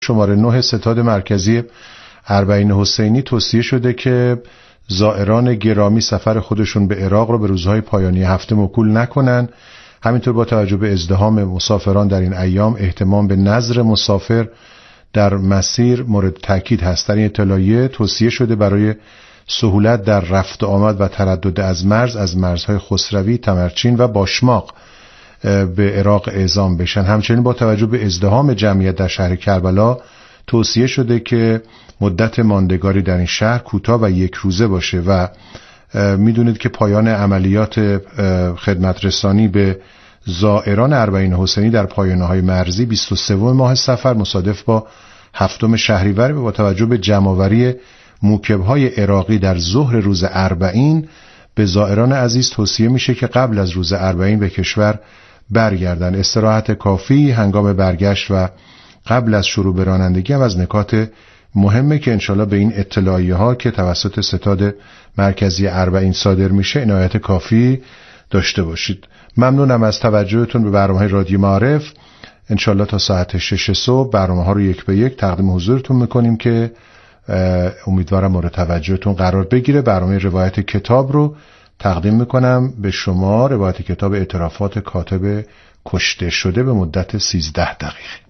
شماره 9 ستاد مرکزی اربعین حسینی توصیه شده که زائران گرامی سفر خودشون به عراق رو به روزهای پایانی هفته موکول نکنن. همینطور با توجه به ازدحام مسافران در این ایام اهتمام به نظر مسافر در مسیر مورد تاکید هست. در این اطلاعیه توصیه شده برای سهولت در رفت آمد و تردد از مرزهای خسروی، تمرچین و باشماق به عراق اعزام بشن. همچنین با توجه به ازدحام جمعیت در شهر کربلا توصیه شده که مدت ماندگاری در این شهر کوتاه و یک روزه باشه و میدونید که پایان عملیات خدمت رسانی به زائران اربعین حسینی در پایانه‌های مرزی 23 ماه صفر مصادف با 7 شهریور با توجه به جمع‌آوری موکب‌های عراقی در ظهر روز اربعین به زائران عزیز توصیه میشه که قبل از روز اربعین به کشور برگردن. استراحت کافی هنگام برگشت و قبل از شروع به رانندگی هم از نکات مهمه که انشالله به این اطلاعیه ها که توسط ستاد مرکزی اربعین صادر میشه عنایت کافی داشته باشید. ممنونم از توجهتون به برنامه رادیو معارف. انشالله تا ساعت 6 صبح برنامه ها رو یک به یک تقدیم حضورتون میکنیم که امیدوارم مورد توجهتون قرار بگیره. برنامه روایت کتاب رو تقدیم میکنم به شما، روایت کتاب اعترافات کاتب کشته شده به مدت 13 دقیقه.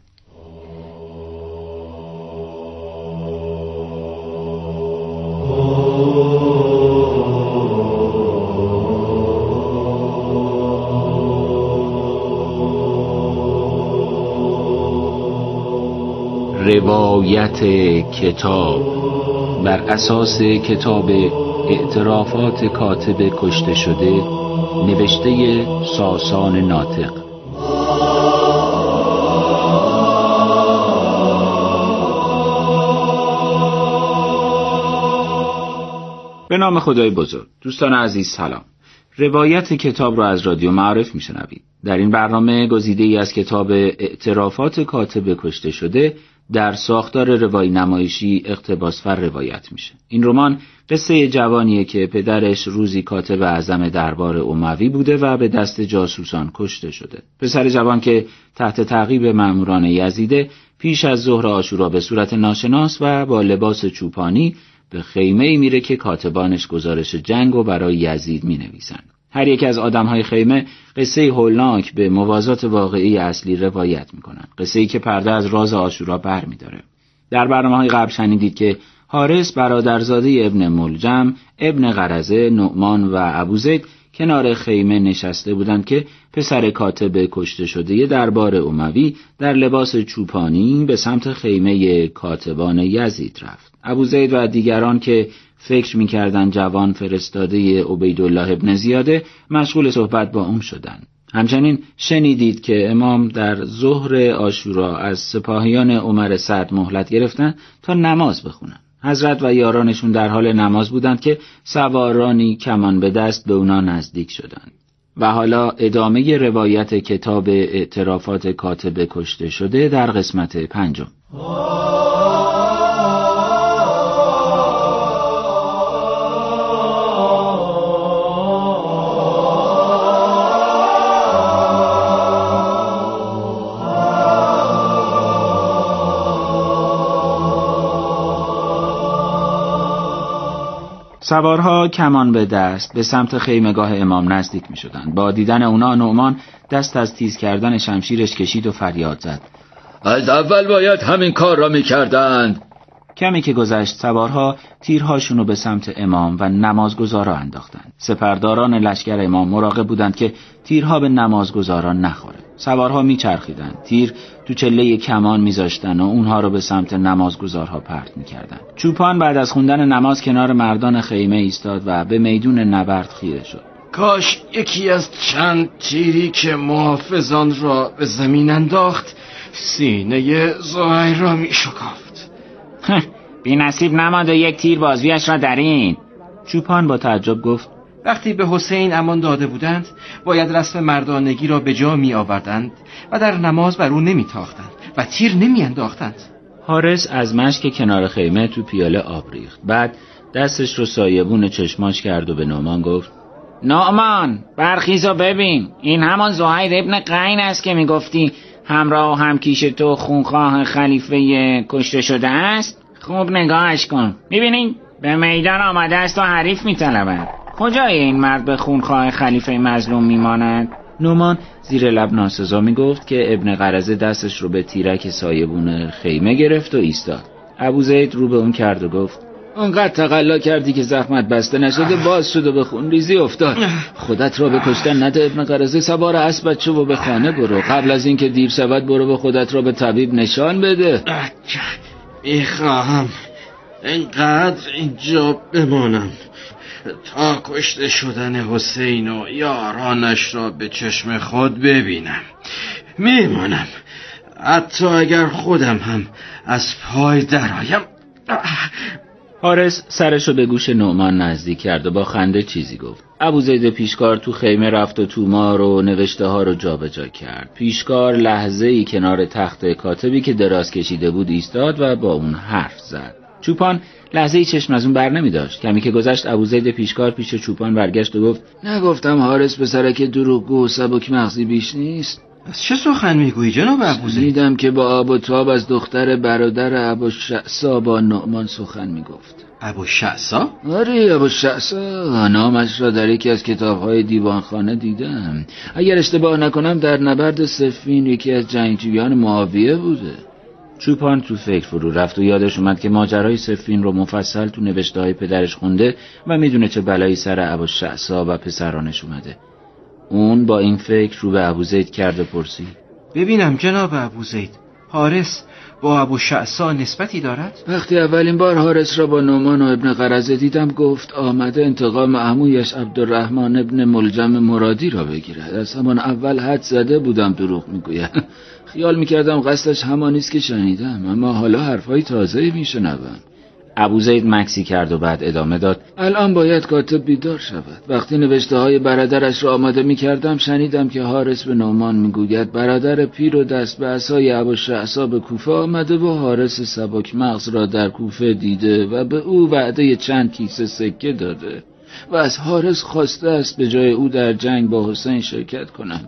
روایت کتاب بر اساس کتاب اعترافات کاتب کشته شده نوشته ساسان ناطق. به نام خدای بزرگ. دوستان عزیز سلام. روایت کتاب را از رادیو معارف میشنوید. در این برنامه گزیده‌ای از کتاب اعترافات کاتب کشته شده در ساختار روایی نمایشی اقتباس‌ور روایت میشه. این رمان قصه جوانیه که پدرش روزی کاتب اعظم دربار اموی بوده و به دست جاسوسان کشته شده. پسر جوان که تحت تعقیب مأموران یزیده پیش از ظهر عاشورا به صورت ناشناس و با لباس چوپانی به خیمه‌ای میره که کاتبانش گزارش جنگو برای یزید مینویسن. هر یک از آدم‌های خیمه قصه هولناک به موازات واقعی اصلی روایت میکنن. قصه‌ای که پرده از راز عاشورا برمی‌داره. در برنامه‌های قبل شنیدید که حارس برادرزاده ابن ملجم، ابن غرزه، نعمان و ابوزید کنار خیمه نشسته بودند که پسر کاتب کشته شده دربار اموی در لباس چوپانی به سمت خیمه کاتبان یزید رفت. ابوزید و دیگران که فکر می‌کردند جوان فرستاده عبیدالله ابن زیاده مشغول صحبت با اون شدند. همچنین شنیدید که امام در ظهر عاشورا از سپاهیان عمر سعد مهلت گرفتن تا نماز بخونن. حضرت و یارانشون در حال نماز بودند که سوارانی کمان به دست به اونا نزدیک شدند. و حالا ادامه روایت کتاب اعترافات کاتب کشته شده در قسمت 5. سوارها کمان به دست به سمت خیمگاه امام نزدیک می شدند. با دیدن اونا نعمان دست از تیز کردن شمشیرش کشید و فریاد زد: از اول باید همین کار را می کردند. کمی که گذشت سوارها تیرهاشونو به سمت امام و نمازگزارا انداختند. سپرداران لشکر امام مراقب بودند که تیرها به نمازگزاران نخوره. سوارها میچرخیدند، تیر تو چله کمان میذاشتن و اونها رو به سمت نمازگزارها پرت میکردند. چوپان بعد از خوندن نماز کنار مردان خیمه ایستاد و به میدون نبرد خیره شد. کاش یکی از چند تیری که محافظان را به زمین انداخت سینه زهیر را میشکافت. بی نصیب نماند و یک تیر بازویش را درین. چوپان با تعجب گفت: وقتی به حسین امان داده بودند باید رسم مردانگی را به جا می آوردند و در نماز بر او نمی تاختند و تیر نمی انداختند. حارس از مشک کنار خیمه تو پیاله آب ریخت. بعد دستش رو سایبون چشماش کرد و به نعمان گفت: نعمان برخیز و ببین، این همان زهیر ابن قین است که میگفتی همراه و همکیش تو خونخواه خلیفه کشته شده است؟ خوب نگاهش کن، میبینی؟ به میدان آمده است و حریف میطلبد. کجای این مرد به خونخواه خلیفه مظلوم میماند؟ نومان زیر لب ناسزا میگفت که ابن قرظه دستش رو به تیرک سایبون خیمه گرفت و ایستاد. ابوزید رو به اون کرد و گفت انقدر تقلا کردی که زخمت بسته نشده باز شد و به خون ریزی افتاد. خودت را به کشتن نده ابن قرظه، سوار اسبت شو و به خانه برو. قبل از اینکه دیر شود برو و خودت را به طبیب نشان بده. میخواهم اینقدر اینجا بمانم تا کشته شدن حسین و یارانش را به چشم خود ببینم. میمانم حتی اگر خودم هم از پای درایم. حارس سرشو به گوش نعمان نزدیک کرد و با خنده چیزی گفت. ابوزید پیشکار تو خیمه رفت و تومار و نوشته ها رو جابجا کرد. پیشکار لحظه‌ای کنار تخت کاتبی که دراز کشیده بود ایستاد و با اون حرف زد. چوپان لحظه‌ای چشم از اون بر نمی داشت. کمی که گذشت ابوزید پیشکار پیش چوپان برگشت و گفت نگفتم حارس پسرک دروغگو و سبک مغزی بیش نیست؟ از چه سخن میگویی جناب ابوزید؟ دیدم که با آب و تاب از دختر برادر ابوالشعثا با نعمان سخن میگفت. ابوالشعثا؟ آره ابوالشعثا، نامش را در یکی از کتاب‌های دیوانخانه دیدم. اگر اشتباه نکنم در نبرد صفین یکی از جنگجویان معاویه بوده. چوپان تو فکر فرو رفت و یادش اومد که ماجرای صفین رو مفصل تو نوشته‌های پدرش خونده و میدونه چه بلایی سر ابوالشعثا و پسرانش اومده. اون با این فکر رو به ابوزید کرد و پرسید ببینم جناب ابوزید، حارس با ابوالشعثا نسبتی دارد؟ وقتی اولین بار حارس را با نعمان و ابن قرظه دیدم گفت آمده انتقام عمویش عبدالرحمن ابن ملجم مرادی را بگیرد. از همان اول حد زده بودم دروغ میگوید. خیال میکردم قصدش همانیست که شنیدم، اما حالا حرفای تازه‌ای میشنوم. ابوزید مکسی کرد و بعد ادامه داد الان باید کاتب بیدار شود. وقتی نوشته های برادرش را آماده میکردم شنیدم که حارس به نعمان میگوید برادر پیر و دست به عصای ابوالشعثا به کوفه آمده و حارس سبک مغز را در کوفه دیده و به او وعده چند کیسه سکه داده و از حارس خواسته است به جای او در جنگ با حسین شرکت کنند.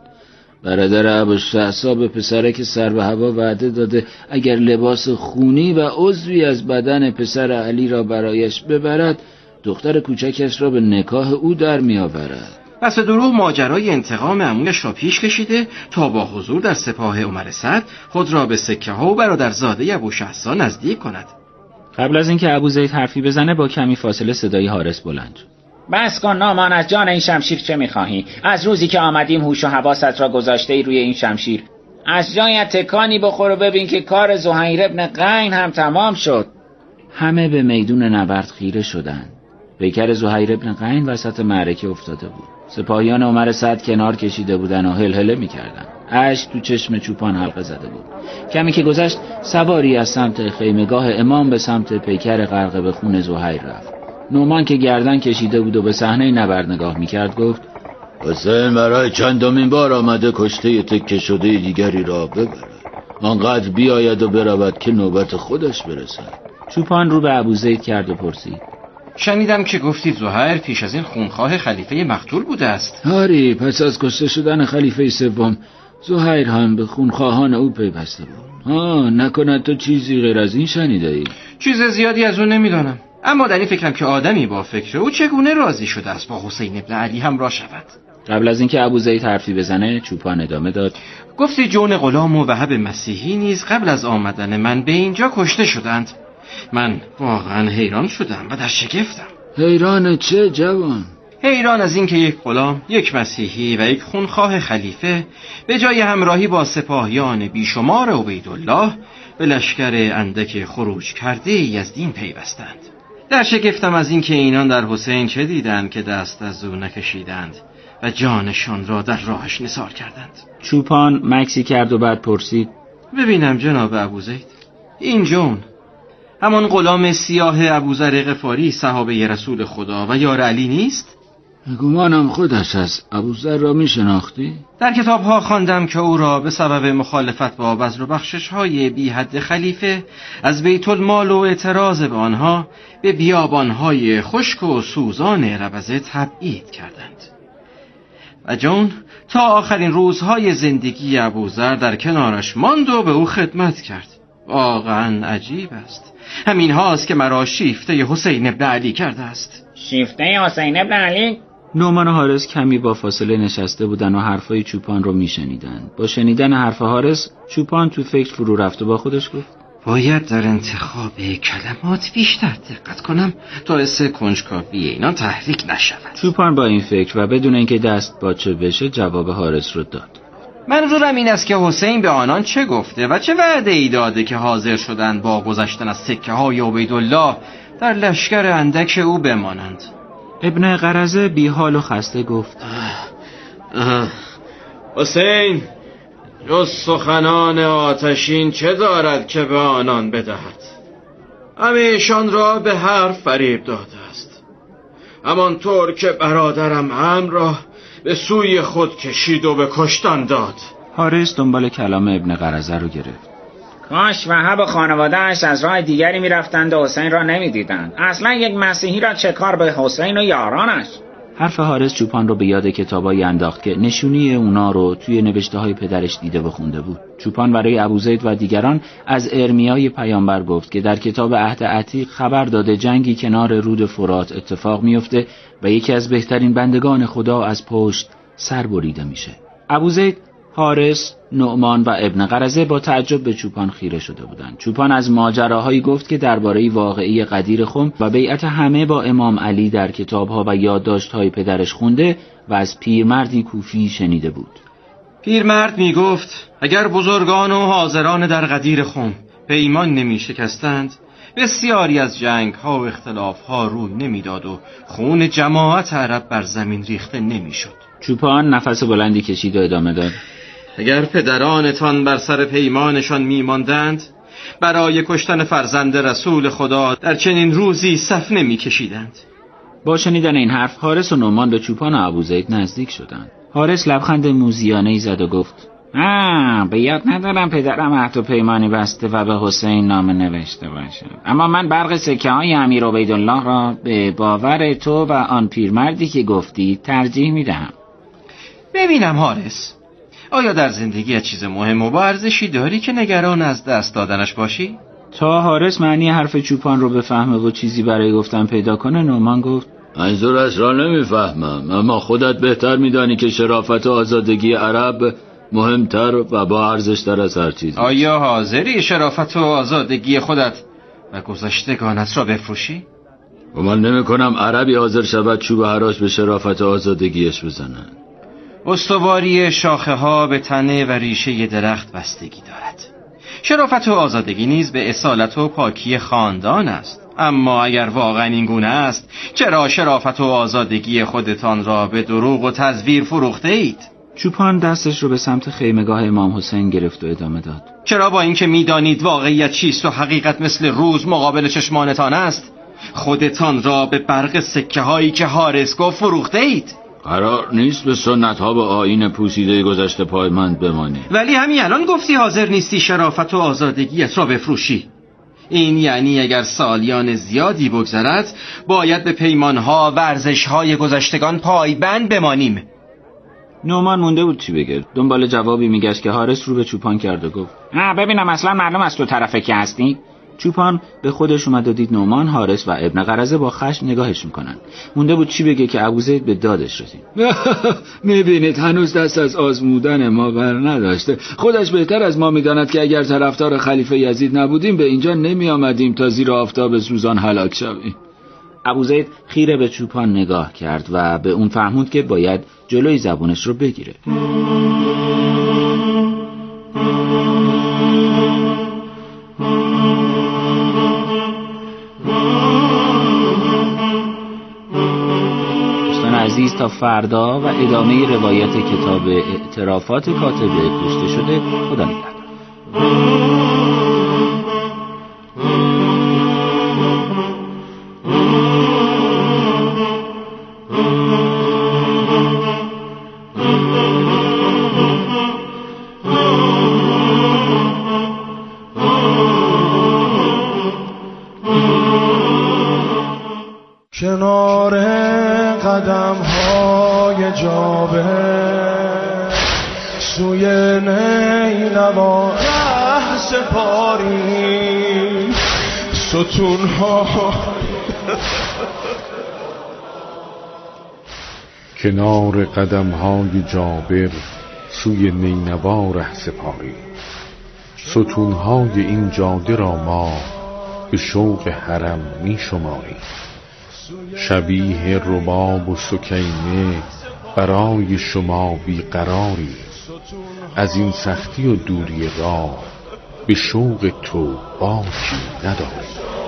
برادر ابوالشعثا به پسرک سر به هوا وعده داده اگر لباس خونی و عضوی از بدن پسر علی را برایش ببرد دختر کوچکش را به نکاح او در می آورد. پس دروغ ماجرای انتقام عمویش را پیش کشیده تا با حضور در سپاه عمر سعد خود را به سکه ها و برادرزاده ابوالشعثا نزدیک کند. قبل از اینکه ابوزید حرفی بزنه با کمی فاصله صدای حارس بلند شد. بس کن نعمان، از جان این شمشیر چه میخواهی؟ از روزی که آمدیم هوش و حواست را گذاشته ای روی این شمشیر. از جایت تکانی بخور و ببین که کار زهیر ابن قین هم تمام شد. همه به میدون نبرد خیره شدند. پیکر زهیر ابن قین وسط معرکه افتاده بود. سپاهیان عمر سعد کنار کشیده بودن و هلهله میکردن. اشک تو چشم چوپان حلقه زده بود. کمی که گذشت سواری از سمت خیمگاه امام به سمت پیکر غرق به خون زهیر رفت. نعمان که گردن کشیده بود و به صحنه نبرد نگاه میکرد گفت حسین برای چندمین بار آمده کشته تکه شده دیگری را ببرد. آنقدر بیاید و برود که نوبت خودش برسد. چوپان رو به ابوزید کرد و پرسید شنیدم که گفتید زهیر پیش از این خونخواه خلیفه مقتول بوده است. آری، پس از کشته شدن خلیفه سوم زهیر هم به خونخواهان او پیوسته بود. نکند تو چیزی غیر از این شنیده ای؟ چیز زیادی از اون نمیدانم، اما در این فکرم که آدمی با فکر او چگونه راضی شده است با حسین ابن علی همراه شود. قبل از اینکه ابوزید حرفی بزنه چوپان ادامه داد گفتی جون غلام و وهب مسیحی نیز قبل از آمدن من به اینجا کشته شدند. من واقعا حیران شدم و در شگفتم. حیران چه جوان؟ حیران از اینکه یک غلام، یک مسیحی و یک خونخواه خلیفه به جای همراهی با سپاهیان بیشمار عبیدالله به لشکر اندک خروج کرده از دین پیوستند. در شگفتم از اینکه اینان در حسین چه دیدند که دست از او نکشیدند و جانشان را در راهش نثار کردند. چوپان مکسی کرد و بعد پرسید ببینم جناب ابوزید، این جون همان غلام سیاه ابوذر غفاری صحابه رسول خدا و یار علی نیست؟ گمانم خودش است. ابوذر را می شناختی؟ در کتابها خواندم که او را به سبب مخالفت با بذل و بخشش‌های بی حد خلیفه از بیت المال و اعتراض به آنها به بیابان‌های خشک و سوزان ربزه تبعید کردند. و جون تا آخرین روزهای زندگی ابوذر در کنارش ماند و به او خدمت کرد. واقعا عجیب است. همین هاست که مرا شیفته حسین ابن علی کرده است. شیفته حسین ابن علی؟ نعمان و حارس کمی با فاصله نشسته بودن و حرفای چوپان رو میشنیدن. با شنیدن حرف حارس، چوپان تو فکر فرو رفت و با خودش گفت باید در انتخاب کلمات بیشتر دقت کنم تا حس کنجکاوی اینا تحریک نشود. چوپان با این فکر و بدون اینکه دست باچه بشه جواب حارس رو داد. منظورم این است که حسین به آنان چه گفته و چه وعده ای داده که حاضر شدند با گذشتن از سکه های عبیدالله در لشکر اندک او بمانند. ابن قرظه بی حال و خسته گفت حسین جز سخنان آتشین چه دارد که به آنان بدهد؟ همیشان را به حرف فریب داده است، همانطور که برادرم عمرو را به سوی خود کشید و به کشتن داد. حارس دنبال کلام ابن قرظه رو گرفت. کاش وهب و خانواده‌اش از راه دیگری می‌رفتند و حسین را نمی‌دیدند. اصلا یک مسیحی را چه کار به حسین و یارانش؟ حرف حارس چوپان رو به یاد کتابایی انداخت که نشونی اونا رو توی نوشته‌های پدرش دیده و خونده بود. چوپان برای ابوزید و دیگران از ارمیای پیامبر گفت که در کتاب عهد عتیق خبر داده جنگی کنار رود فرات اتفاق میفته و یکی از بهترین بندگان خدا از پشت سر بریده میشه. ابوزید، حارس، نعمان و ابن قرظه با تعجب به چوپان خیره شده بودند. چوپان از ماجراهایی گفت که درباره واقعی غدیر خم و بیعت همه با امام علی در کتابها و یادداشت‌های پدرش خونده و از پیرمردی کوفی شنیده بود. پیرمرد می گفت اگر بزرگان و حاضران در غدیر خم پیمان نمی شکستند، بسیاری از جنگ‌ها و اختلاف‌ها روی نمی‌داد و خون جماعت عرب بر زمین ریخته نمی‌شد. چوپان نفس بلندی کشید و ادامه داد. اگر پدرانتان بر سر پیمانشان می‌ماندند، برای کشتن فرزند رسول خدا در چنین روزی صف نمی‌کشیدند. با شنیدن این حرف حارس و نعمان به چوپان و ابوزید نزدیک شدند. حارس لبخند موذیانه‌ای زد و گفت به یاد ندارم پدرم عهد و پیمانی بسته و به حسین نامه نوشته باشه، اما من برق سکه های امیر عبیدالله را به باور تو و آن پیرمردی که گفتی ترجیح میدهم. ببینم حارس، آیا در زندگی چیز مهم و با ارزشی داری که نگران از دست دادنش باشی؟ تا حارس معنی حرف چوپان رو بفهمه و چیزی برای گفتن پیدا کنه، نعمان گفت منظورش را نمیفهمم، اما خودت بهتر میدانی که شرافت و آزادگی عرب مهمتر و با ارزشتر از هر چیز. آیا حاضری شرافت و آزادگی خودت و گذشتگانت را بفروشی؟ گمان نمی کنم عربی حاضر شود چوب حراج به شرافت و آزادگیش بزنن. استواری شاخه ها به تنه و ریشه درخت بستگی دارد. شرافت و آزادگی نیز به اصالت و پاکی خاندان است. اما اگر واقعا این گونه است، چرا شرافت و آزادگی خودتان را به دروغ و تزویر فروخته اید؟ چوپان دستش رو به سمت خیمگاه امام حسین گرفت و ادامه داد. چرا با اینکه میدانید واقعیت چیست و حقیقت مثل روز مقابل چشمانتان است، خودتان را به برق سکه هایی که حارس گفت فروخته اید؟ قرار نیست به سنت ها و آیین پوسیده گذشته پایبند بمانی. ولی همین الان گفتی حاضر نیستی شرافت و آزادگیت را بفروشی. این یعنی اگر سالیان زیادی بگذرد باید به پیمانها و ارزش‌های گذشتگان پایبند بمانیم. نعمان مونده بود چی بگه. دنبال جوابی میگشت که حارس رو به چوپان کرد و گفت ببینم اصلا معلوم است تو طرفه که هستی؟ چوپان به خودش اومد و دید نعمان، حارس و ابن قرظه با خشم نگاهش میکنن. مونده بود چی بگه که ابوزید به دادش رسید. میبینید هنوز دست از آزمودن ما بر نداشته. خودش بهتر از ما میداند که اگر طرفدار خلیفه یزید نبودیم به اینجا نمی آمدیم تا زیر آفتاب سوزان هلاک شویم. ابوزید خیره به چوپان نگاه کرد و به اون فهموند که باید جلوی زبونش رو بگیره. عزیز، تا فردا و ادامه روایت کتاب اعترافات کاتب کشته شده. خدا نگهدار. کنار قدم های جابر سوی نینوا ره سپاری ستونها کنار قدم‌های جابر سوی نینوا ره سپاری ستونهای این جاده را ما به شوق حرم می شماری. شبیه رباب و سکینه برای شما بیقراری، از این سختی و دوری راه به شوق تو باکی نداری.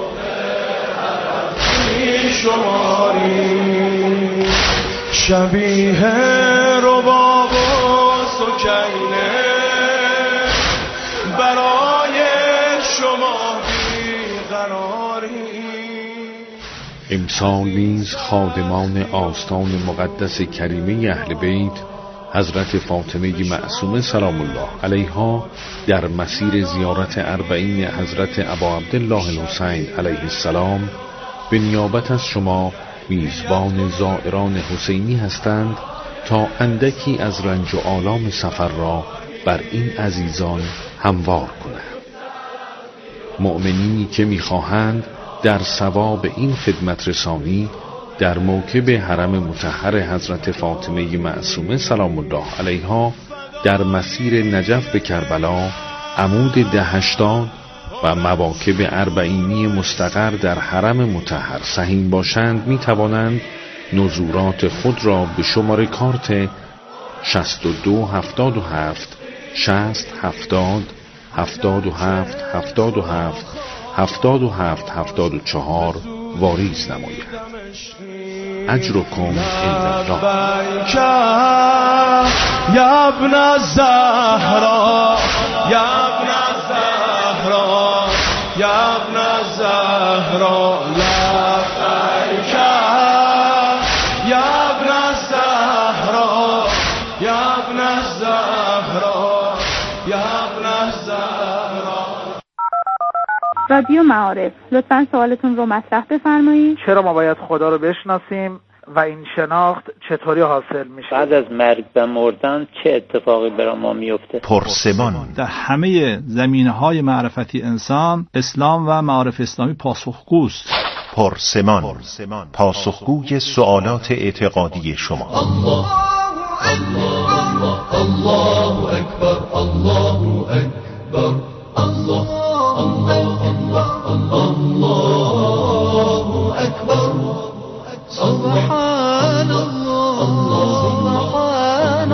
شبیه رباب و سکینه برای شما بیقراری. امسال نیز خادمان آستان مقدس کریمه اهل بیت حضرت فاطمه معصومه سلام الله علیها در مسیر زیارت اربعین حضرت ابا عبدالله الحسین علیه السلام به نیابت از شما میزبان زائران حسینی هستند تا اندکی از رنج و آلام سفر را بر این عزیزان هموار کنند. مؤمنینی که میخواهند در ثواب این خدمت رسانی در موکب حرم مطهر حضرت فاطمه معصومه سلام الله علیها در مسیر نجف به کربلا، عمود 1080 و مواکب اربعینی مستقر در حرم مطهر سهیم باشند می توانند نزورات خود را به شماره کارت 6277 60 70 77 77 77 74 واریز نماید. اجرکم عند الله. یا ابن الزهرا یا ابن الزهرا یا ابن الزهرا لبیک یا ابن الزهرا یا ابن الزهرا یا ابن الزهرا. رادیو معارف، لطفاً سوالتون رو مطرح بفرمایید. چرا ما باید خدا رو بشناسیم و این شناخت چطوری حاصل میشه؟ بعد از مرگ و مردن چه اتفاقی برای ما میفته؟ پرسمان. در همه زمینه‌های معرفتی انسان، اسلام و معارف اسلامی پاسخگوست. پرسمان، پاسخگوی سوالات اعتقادی شما. الله الله الله اکبر الله اکبر الله الله الله اکبر سبحان الله سبحان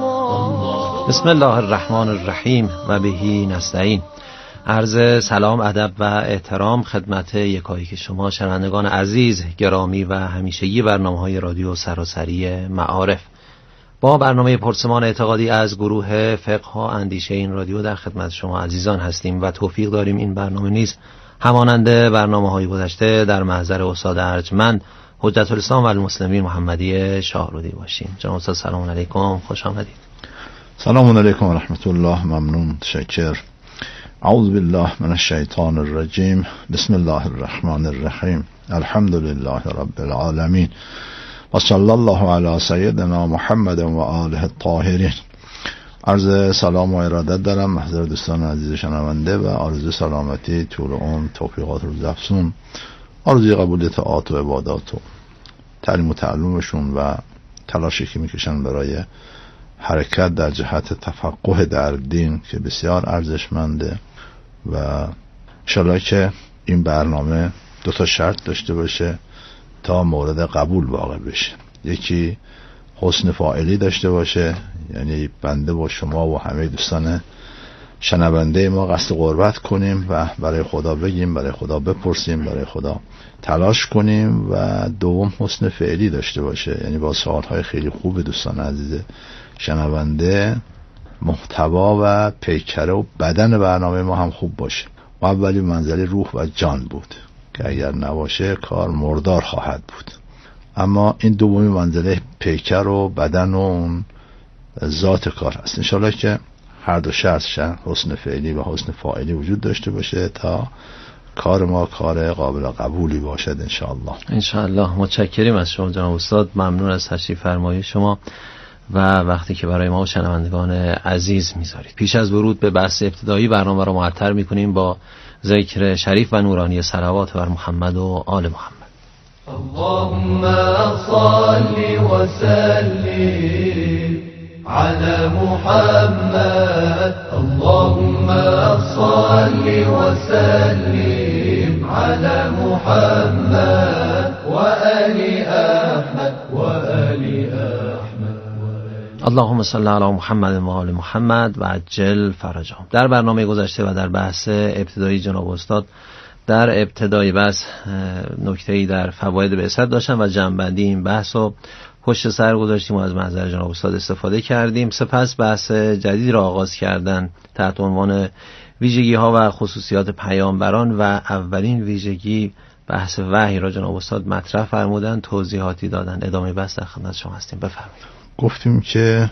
الله. بسم الله الرحمن الرحیم و بهی نستعین. عرض سلام، ادب و احترام خدمت یکایک شما شنوندگان عزیز، گرامی و همیشگی برنامه‌های رادیو سراسری معارف. با برنامه پرسمان اعتقادی از گروه فقه و اندیشه این رادیو در خدمت شما عزیزان هستیم و توفیق داریم این برنامه نیز همانند برنامه‌های گذشته در محضر استاد ارجمند حجت الاسلام و المسلمین محمدی شاهرودی باشیم. جناب استاد سلام علیکم، خوش آمدید. سلام علیکم و رحمت الله. ممنون، تشکر. اعوذ بالله من الشیطان الرجیم. بسم الله الرحمن الرحیم. الحمد لله رب العالمین و صلی الله علی سیدنا محمد و آله الطاهرین. عرض سلام و ارادت دارم محضر دوستان عزیز شنونده و آرزوی سلامتی، طول عمر، توفیقات روز افزون، آرزوی قبول طاعات و عبادات و تعلیم و تعلمشون و تلاشی که میکشن برای حرکت در جهت تفقه در دین که بسیار ارزشمنده و انشالله که این برنامه 2 شرط داشته باشه تا مورد قبول واقع بشه. یکی حسن فاعلی داشته باشه، یعنی بنده با شما و همه دوستان شنونده ما قصد قربت کنیم و برای خدا بگیم، برای خدا بپرسیم، برای خدا تلاش کنیم. و دوم حسن فعلی داشته باشه، یعنی با سوالهای خیلی خوب دوستان عزیز شنونده محتوا و پیکره و بدن برنامه ما هم خوب باشه. و اولی منزل روح و جان بود که اگر نباشه کار مردار خواهد بود. اما این دومی منزله پیکر و بدن و اون ذات کار هست. انشالله که هر دو شرطشن، حسن فعلی و حسن فاعلی وجود داشته باشه تا کار ما کار قابل قبولی باشد انشاءالله. انشاءالله. متشکریم از شما جناب استاد، ممنون از تشریف فرمایی شما و وقتی که برای ما شنوندگان عزیز میذارید. پیش از ورود به بحث ابتدایی برنامه را معطر میکنیم با ذکر شریف و نورانی صلوات بر محمد و آل محمد. اللهم صل وسلم على محمد اللهم صل وسلم على محمد وآل أحمد وآل أحمد اللهم صل علی محمد و آل محمد و عجل فرجهم. در برنامه گذشته و در بحث ابتدایی جناب استاد در ابتدای بحث نکته‌ای در فواید بعثت داشتن و جمع‌بندی این بحث رو پشت سر گذاشتیم و از محضر جناب استاد استفاده کردیم. سپس بحث جدید را آغاز کردن تحت عنوان ویژگی‌ها و خصوصیات پیامبران و اولین ویژگی بحث وحی را جناب استاد مطرح فرمودن، توضیحاتی دادن. ادامه بحث در خدمت شما هستیم. بفرمایید. گفتیم که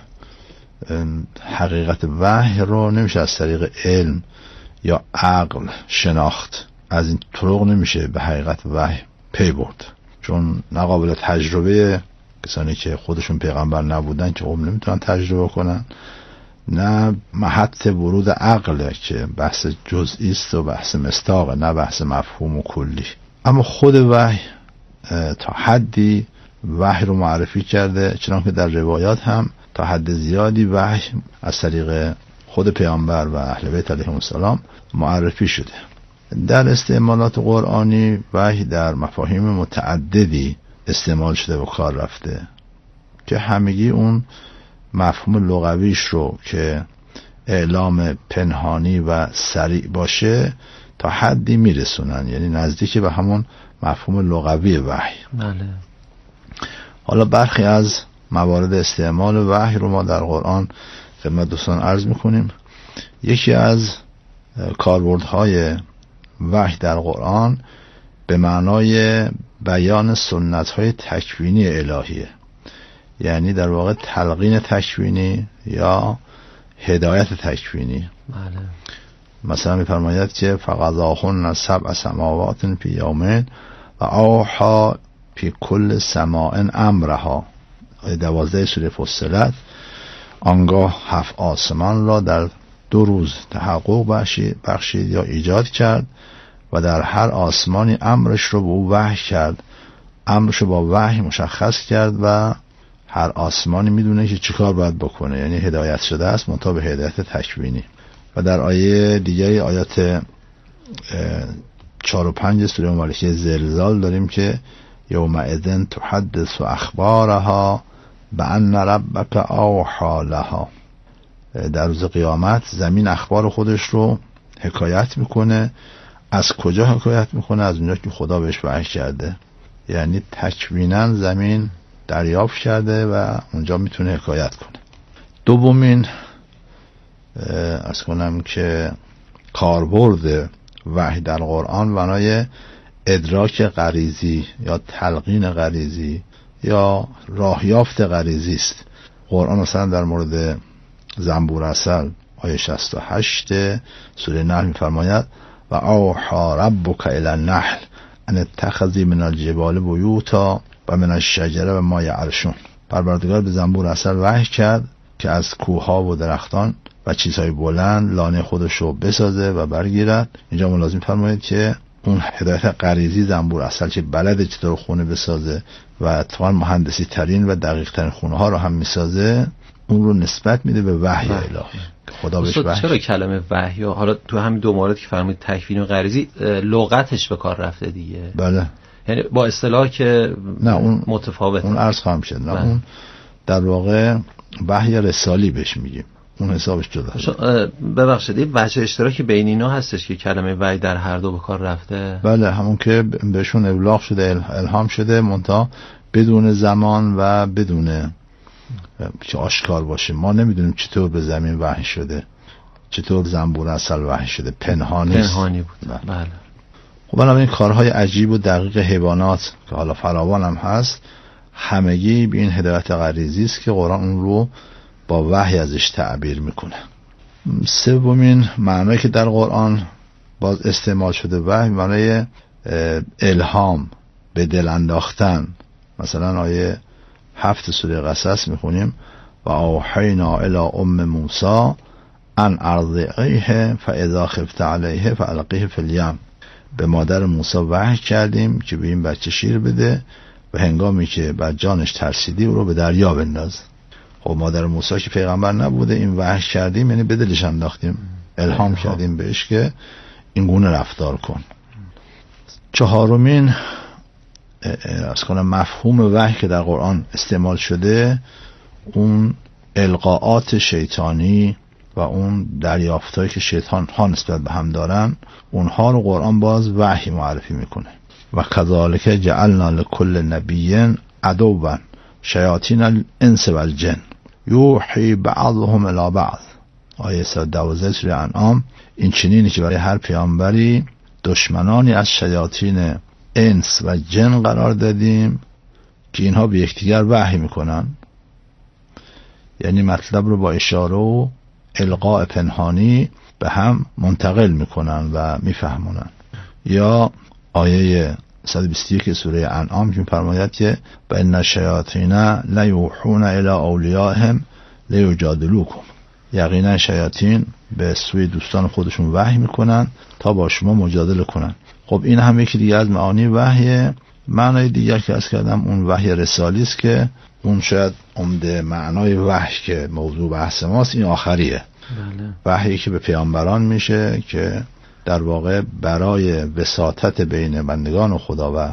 حقیقت وحی رو نمیشه از طریق علم یا عقل شناخت. از این طرق نمیشه به حقیقت وحی پی برد، چون ناقابل تجربه کسانی که خودشون پیغمبر نبودن که خب نمیتونن تجربه کنن، نه محط ورود عقله که بحث جزئی است و بحث مصداقه، نه بحث مفهوم و کلی. اما خود وحی تا حدی وحی رو معرفی کرده، چنانکه در روایات هم تا حد زیادی وحی از طریق خود پیامبر و اهل بیت علیهم السلام معرفی شده. در استعمالات قرآنی وحی در مفاهیم متعددی استعمال شده و کار رفته که همگی اون مفهوم لغویش رو که اعلام پنهانی و سریع باشه تا حدی میرسونن، یعنی نزدیک به همون مفهوم لغوی وحی. بله. حالا برخی از موارد استعمال وحی رو ما در قرآن خدمت دوستان عرض میکنیم. یکی از کاربردهای وحی در قرآن به معنای بیان سنت‌های تکوینی الهیه، یعنی در واقع تلقین تکوینی یا هدایت تکوینی. بله. مثلا می‌فرماید که فقضاهن 7 سماوات فی یومین و اوحی فی کل سماء امرها. آیه 12 سوره فصلت. آنگاه 7 آسمان را در 2 روز تحقق بخشید یا ایجاد کرد و در هر آسمانی امرش رو به او وحی کرد، امرش رو با وحی مشخص کرد و هر آسمانی میدونه که چیکار باید بکنه، یعنی هدایت شده است منتها به هدایت تکوینی. و در آیه دیگه آیات 4 و 5 سوره مبارکه زلزال داریم که یومئذ تحدث اخبارها بأن ربک اوحی لها. در روز قیامت زمین اخبار خودش رو حکایت میکنه. از کجا حکایت میکنه؟ از اونجا که خدا بهش وحی کرده، یعنی تکویناً زمین دریافت کرده و اونجا میتونه حکایت کنه. دومین از کنم که کاربرد وحی در قرآن بنای ادراک غریزی یا تلقین غریزی یا راهیافت غریزی است. قرآن مثلا در مورد زنبور عسل آیه 68 سوره نحل می‌فرماید و اوحی ربک الی النحل ان اتخذی من الجبال بیوتا و من الشجر و ما یعرشون. پروردگار به زنبور عسل وحی کرد که از کوه‌ها و درختان و چیزهای بلند لانه خودش رو بسازه و برگیرد. اینجا ملازم فرمایید که اون هدایت غریزی زنبور عسل که بلده چطور خونه بسازه و اتفاقا مهندسی ترین و دقیق ترین خونه ها رو هم میسازه، اون رو نسبت میده به وحی الهی. خدا بهش وحی. چرا کلمه وحی حالا تو همین دو مورد که فرمودید تکوین و غریزی لغتش به کار رفته دیگه؟ بله. یعنی با اصطلاح که نه اون متفاوت، اون عرض خواهم شد. نه اون در واقع وحی رسالی بهش میگیم، اون حسابش جدا. ببخشید این وجه اشتراکی بین اینا هستش که کلمه وحی در هر دو به کار رفته؟ بله، همون که بهشون ابلاغ شده، الهام شده، منتها بدون زمان و بدون که آشکار باشه. ما نمیدونیم چطور به زمین وحی شده، چطور زنبور عسل وحی شده، پنهانی بود. بله. خب بنابراین کارهای عجیب و دقیق حیوانات که حالا فراوان هم هست، همگی به این هدایت غریزی است که قرآن اون رو با وحی ازش تعبیر میکنه. سومین معنایی که در قرآن باز استعمال شده وحی معنای الهام، به دل انداختن. مثلا آیه 7 سوره قصص میخونیم و اوحینا الی ام موسی ان ارضعیه فاذا خفت علیه فالقیه فی الیم. به مادر موسی وحی کردیم که به این بچه شیر بده و هنگامی که بر جانش ترسیدی او رو به دریا بنداز. خب مادر موسی که پیغمبر نبوده، این وحی کردیم یعنی به دلش انداختیم، الهام کردیم بهش که این گونه رفتار کن. چهارمین از کنم مفهوم وحی که در قرآن استعمال شده، اون القاءات شیطانی و اون دریافتایی که شیطان ها نسبت به هم دارن، اونها رو قرآن باز وحی معرفی میکنه. و کذالک جعلنا لکل نبی عدوا شیاطین الانس والجن یوحی بعضهم الی بعض. آیه 112 سوره انعام. این چنینی که برای هر پیامبری دشمنانی از شیاطین انس و جن قرار دادیم که اینها به یکدیگر وحی میکنن، یعنی مطلب رو با اشاره و القاء پنهانی به هم منتقل میکنن و میفهمونن. یا آیه 121 سوره انعام که میفرماید که و ان الشیاطین لیوحون الی اولیائهم لیجادلوکم. یقینا شیاطین به سوی دوستان خودشون وحی میکنن تا با شما مجادله کنن. خب این هم یکی دیگه از معانی وحیه. معنای دیگر که از کردم اون وحی رسالی است که اون شاید عمده معنای وحی که موضوع بحث ماست این آخریه. بله. وحی که به پیامبران میشه که در واقع برای وساطت بین بندگان و خدا و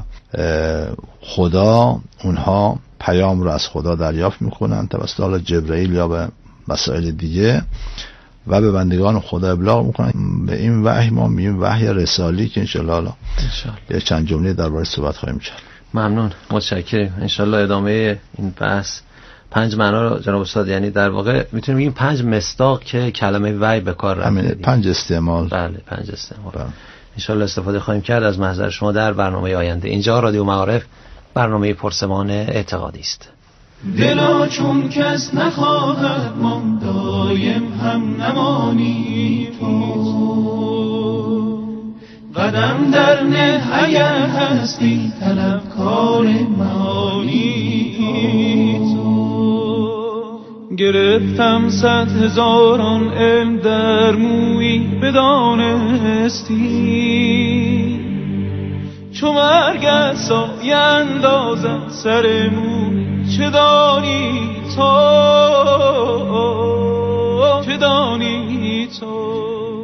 خدا اونها پیام رو از خدا دریافت میکنن توسط جبرئیل یا به وسایل دیگه و به بندگان خدا ابلاغ میکنن. به این وحی ما میگیم وحی رسالی که انشالله یه چند جمله درباره صحبت خواهیم کرد. ممنون، متشکرم. انشالله ادامه این بحث 5 معنا رو جناب استاد، یعنی در واقع میتونیم بگیم 5 مصداق که کلمه وحی به کار رفته. 5 استعمال. بله 5 استعمال. انشالله استفاده خواهیم کرد از محضر شما در برنامه آینده. اینجا رادیو معارف، برنامه پرسمان اعتقادی است. دلا چون کس نخواهد من دایم هم نمانی تو، قدم در نه اگر هستی طلبکار معانی تو. گرفتم 100,000 علم در مویی بدانستی، چو مرگ سایه اندازد سر موی چه دانی تو، چه دانی تو.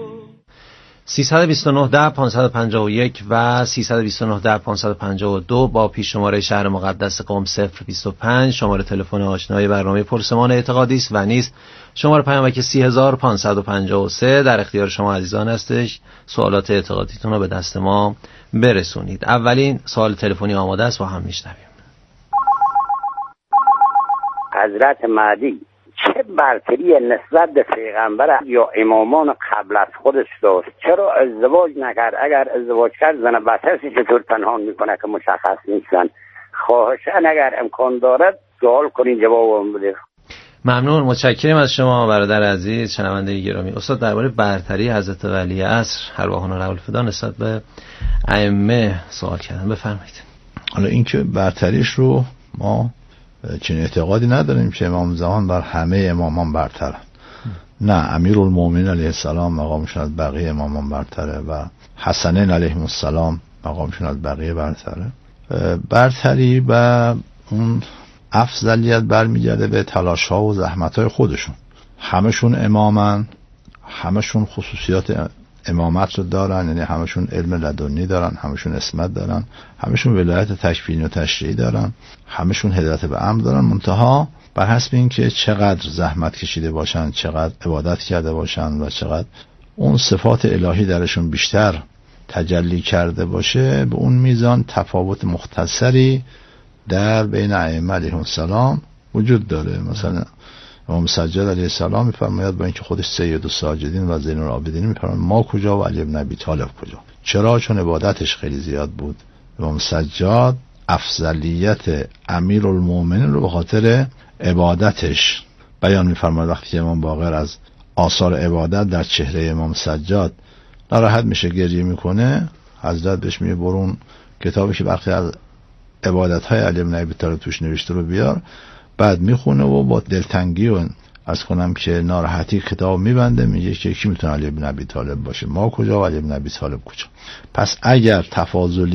329 10 551 و 329 10 552 با پیش شماره شهر مقدس قم 025 شماره تلفن آشنای برنامه پرسمان اعتقادی است و نیز شماره پیامک 30553 در اختیار شما عزیزان هستش. سوالات اعتقادیتون رو به دست ما برسونید. اولین سوال تلفنی آماده است، با هم میشنویم. حضرت مهدی چه برتری نسبت به پیغمبر یا امامان قبل از خودش داشت؟ چرا ازدواج نکرد؟ اگر ازدواج کرد زن بچه‌ش چطور پنهان میکنه که مشخص نیستن؟ خواهشاً اگر امکان دارد سوال کنین جوابم بده. ممنون، متشکرم از شما برادر عزیز شنونده گرامی. استاد درباره برتری حضرت ولی عصر ارواحنا له الفدا نسبت به ائمه سوال کردن، بفرمایید. حالا این که برتریش رو ما چنین اعتقادی نداریم که امام زمان بر همه امامان برترن. نه، امیرالمومنین علیه السلام مقامشون از بقیه امامان برتره و حسنین علیهم السلام مقامشون از بقیه برتره. برتری و اون افضلیت برمیگرده به تلاش ها و زحمت های خودشون. همشون امامن، همشون خصوصیات امامت رو دارن، یعنی همشون علم لدنی دارن، همشون اسمت دارن، همشون ولایت تکوینی و تشریعی دارن، همشون هدایت به امر دارن. منتها بر حسب این که چقدر زحمت کشیده باشن، چقدر عبادت کرده باشن و چقدر اون صفات الهی درشون بیشتر تجلی کرده باشه، به اون میزان تفاوت مختصری در بین ائمه علیهم السلام وجود داره. مثلا امام سجاد علیه السلام میفرماید با اینکه خودش سید الساجدین و زین العابدین میفرماید ما کجا و علی بن ابی طالب کجا. چرا؟ چون عبادتش خیلی زیاد بود. امام سجاد افضلیت امیرالمومنین رو به خاطر عبادتش بیان میفرماید. وقتی که امام باقر از آثار عبادت در چهره امام سجاد ناراحت میشه، گریه میکنه، حضرت بهش میگه برون کتابی که برخی از عبادت‌های علی بن ابی طالب توش نوشته رو بیار. بعد میخونه و با دلتنگی و از کنم که ناراحتی کتاب میبنده، میگه که کی میتونه علی بن ابی طالب باشه، ما کجا و علی بن ابی طالب کجا. پس اگر تفاضلی